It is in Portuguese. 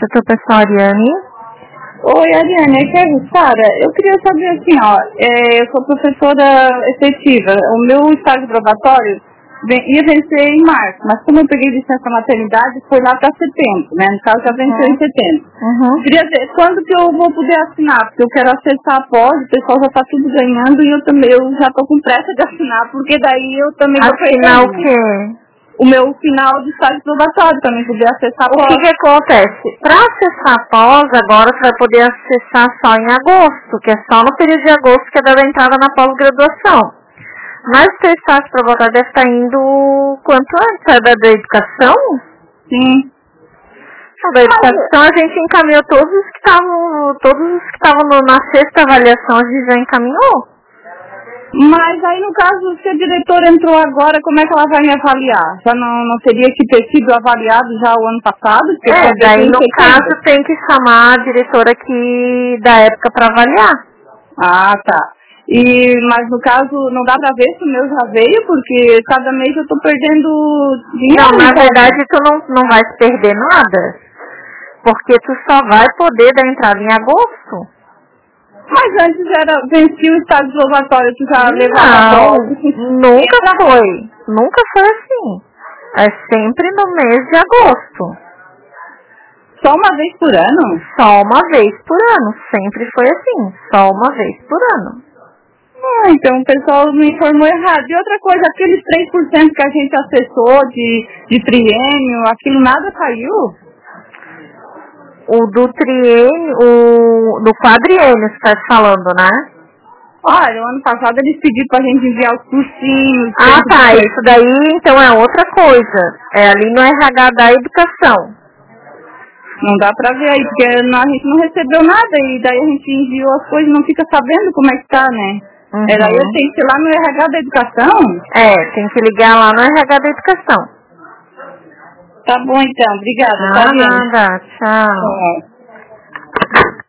Setor pessoal, Ariane. Oi, Ariane, aqui é a Jussara. Eu queria saber assim, eu sou professora efetiva. O meu estágio probatório ia vencer em março, mas como eu peguei licença maternidade, foi lá para setembro, né? No caso, já venceu em setembro. Queria ver quando que eu vou poder assinar, porque eu quero acessar a pós, o pessoal já está tudo ganhando e eu já estou com pressa de assinar, porque daí eu também vou assinar o quê? O meu final de estágio probatório, também poder acessar a pós. O que acontece? Para acessar a pós, agora você vai poder acessar só em agosto, que é só no período de agosto que é da entrada na pós-graduação. Mas o seu estágio probatório deve estar indo quanto antes? É da educação? Sim. Da educação a gente encaminhou todos os que estavam na sexta avaliação, a gente já encaminhou. Mas aí, no caso, se a diretora entrou agora, como é que ela vai me avaliar? Já não teria que ter sido avaliado já o ano passado? Daí no caso tem que chamar a diretora da época para avaliar. Ah, tá. Mas no caso, não dá pra ver se o meu já veio, porque cada mês eu tô perdendo dinheiro. Não, na verdade tu não vai perder nada, porque tu só vai poder dar entrada em agosto. Mas antes vencia o estágio probatório, tu já levava Não, nunca foi assim. É sempre no mês de agosto. Só uma vez por ano? Só uma vez por ano, sempre foi assim, só uma vez por ano. Então o pessoal me informou errado. E outra coisa, aqueles 3% que a gente acessou de triênio, aquilo nada caiu? O do triênio, do quadriênio você está falando, né? Olha, o ano passado eles pediram pra gente enviar os cursinhos. Ah, tá, isso daí então é outra coisa. É ali no RH da educação. Não dá pra ver aí, porque a gente não recebeu nada e daí a gente enviou as coisas e não fica sabendo como é que tá, né? Daí eu tenho que ir lá no RH da educação? Tem que ligar lá no RH da educação. Tá bom então, obrigada. Nada, tchau.